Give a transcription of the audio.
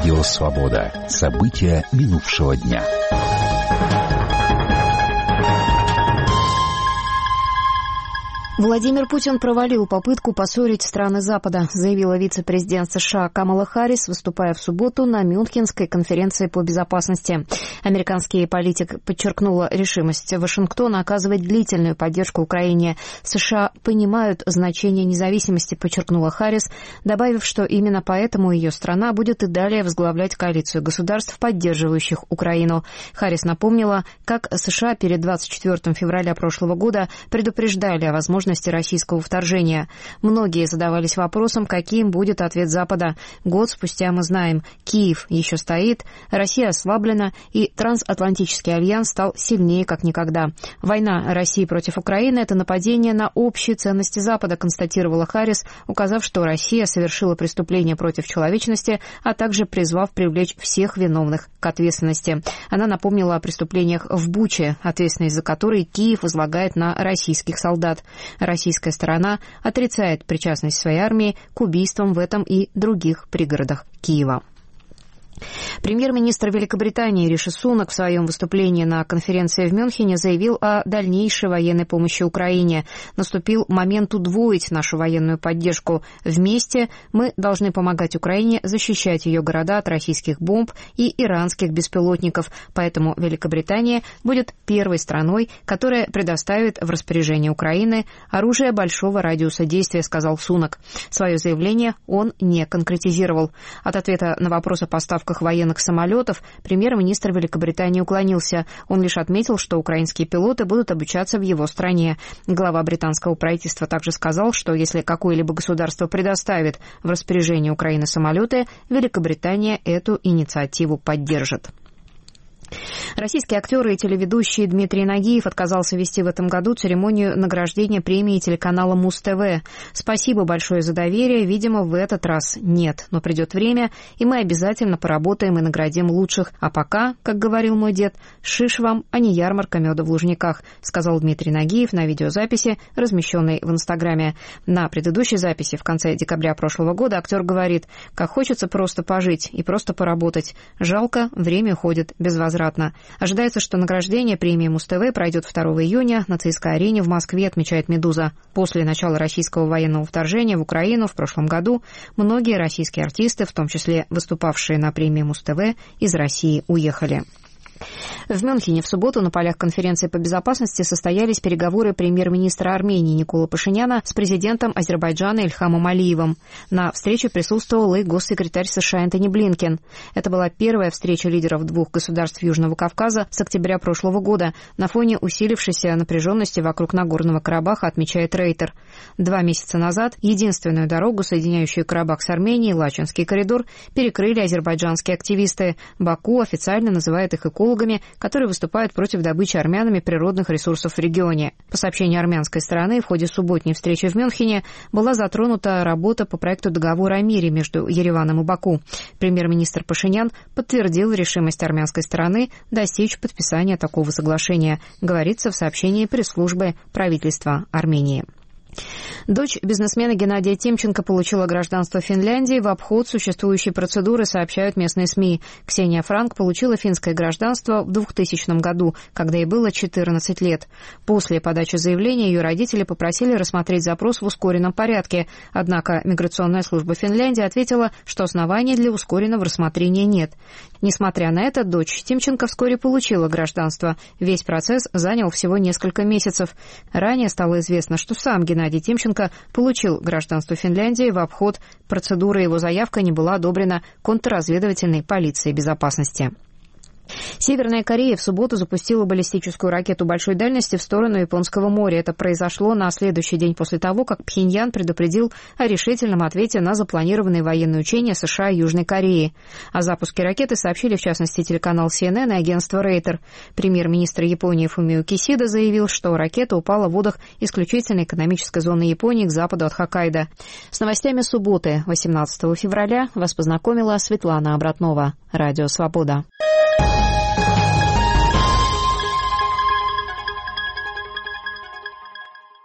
Радио «Свобода». События минувшего дня. Владимир Путин провалил попытку поссорить страны Запада, заявила вице-президент США Камала Харрис, выступая в субботу на Мюнхенской конференции по безопасности. Американский политик подчеркнула решимость Вашингтона оказывать длительную поддержку Украине. США понимают значение независимости, подчеркнула Харрис, добавив, что именно поэтому ее страна будет и далее возглавлять коалицию государств, поддерживающих Украину. Харрис напомнила, как США перед 24 февраля прошлого года предупреждали о возможности российского вторжения. Многие задавались вопросом, каким будет ответ Запада. Год спустя мы знаем, Киев еще стоит, Россия ослаблена, и трансатлантический альянс стал сильнее как никогда. Война России против Украины – это нападение на общие ценности Запада, констатировала Харрис, указав, что Россия совершила преступление против человечности, а также призвав привлечь всех виновных к ответственности. Она напомнила о преступлениях в Буче, ответственность за которые Киев возлагает на российских солдат. Российская сторона отрицает причастность своей армии к убийствам в этом и других пригородах Киева. Премьер-министр Великобритании Риши Сунак в своем выступлении на конференции в Мюнхене заявил о дальнейшей военной помощи Украине. Наступил момент удвоить нашу военную поддержку. Вместе мы должны помогать Украине защищать ее города от российских бомб и иранских беспилотников. Поэтому Великобритания будет первой страной, которая предоставит в распоряжение Украины оружие большого радиуса действия, сказал Сунак. Свое заявление он не конкретизировал. От ответа на вопрос о поставках военных самолетов премьер-министр Великобритании уклонился. Он лишь отметил, что украинские пилоты будут обучаться в его стране. Глава британского правительства также сказал, что если какое-либо государство предоставит в распоряжение Украины самолеты, Великобритания эту инициативу поддержит. Российский актер и телеведущий Дмитрий Нагиев отказался вести в этом году церемонию награждения премии телеканала Муз-ТВ. Спасибо большое за доверие, видимо, в этот раз нет, но придет время, и мы обязательно поработаем и наградим лучших. А пока, как говорил мой дед, шиш вам, а не ярмарка меда в Лужниках, сказал Дмитрий Нагиев на видеозаписи, размещенной в Инстаграме. На предыдущей записи в конце декабря прошлого года актер говорит: «Как хочется просто пожить и просто поработать. Жалко, время уходит безвозвратно». Ожидается, что награждение премии Муз-ТВ пройдет 2 июня на ЦСКА-арене в Москве, отмечает «Медуза». После начала российского военного вторжения в Украину в прошлом году многие российские артисты, в том числе выступавшие на премии Муз-ТВ, из России уехали. В Мюнхене в субботу на полях конференции по безопасности состоялись переговоры премьер-министра Армении Никола Пашиняна с президентом Азербайджана Ильхамом Алиевым. На встрече присутствовал и госсекретарь США Энтони Блинкен. Это была первая встреча лидеров двух государств Южного Кавказа с октября прошлого года на фоне усилившейся напряженности вокруг Нагорного Карабаха, отмечает Рейтер. 2 месяца назад единственную дорогу, соединяющую Карабах с Арменией, Лачинский коридор, перекрыли азербайджанские активисты. Баку официально называет их экологами, которые выступают против добычи армянами природных ресурсов в регионе. По сообщению армянской стороны, в ходе субботней встречи в Мюнхене была затронута работа по проекту договора о мире между Ереваном и Баку. Премьер-министр Пашинян подтвердил решимость армянской стороны достичь подписания такого соглашения, говорится в сообщении пресс-службы правительства Армении. Дочь бизнесмена Геннадия Тимченко получила гражданство Финляндии в обход существующей процедуры, сообщают местные СМИ. Ксения Франк получила финское гражданство в 2000 году, когда ей было 14 лет. После подачи заявления ее родители попросили рассмотреть запрос в ускоренном порядке, однако миграционная служба Финляндии ответила, что оснований для ускоренного рассмотрения нет. Несмотря на это, дочь Тимченко вскоре получила гражданство. Весь процесс занял всего несколько месяцев. Ранее стало известно, что сам Геннадий Тимченко получил гражданство Финляндии в обход процедуры, его заявка не была одобрена контрразведывательной полицией безопасности. Северная Корея в субботу запустила баллистическую ракету большой дальности в сторону Японского моря. Это произошло на следующий день после того, как Пхеньян предупредил о решительном ответе на запланированные военные учения США и Южной Кореи. О запуске ракеты сообщили, в частности, телеканал CNN и агентство Рейтер. Премьер-министр Японии Фумио Кисида заявил, что ракета упала в водах исключительной экономической зоны Японии к западу от Хоккайдо. С новостями субботы, 18 февраля, вас познакомила Светлана Обратнова. Радио «Свобода».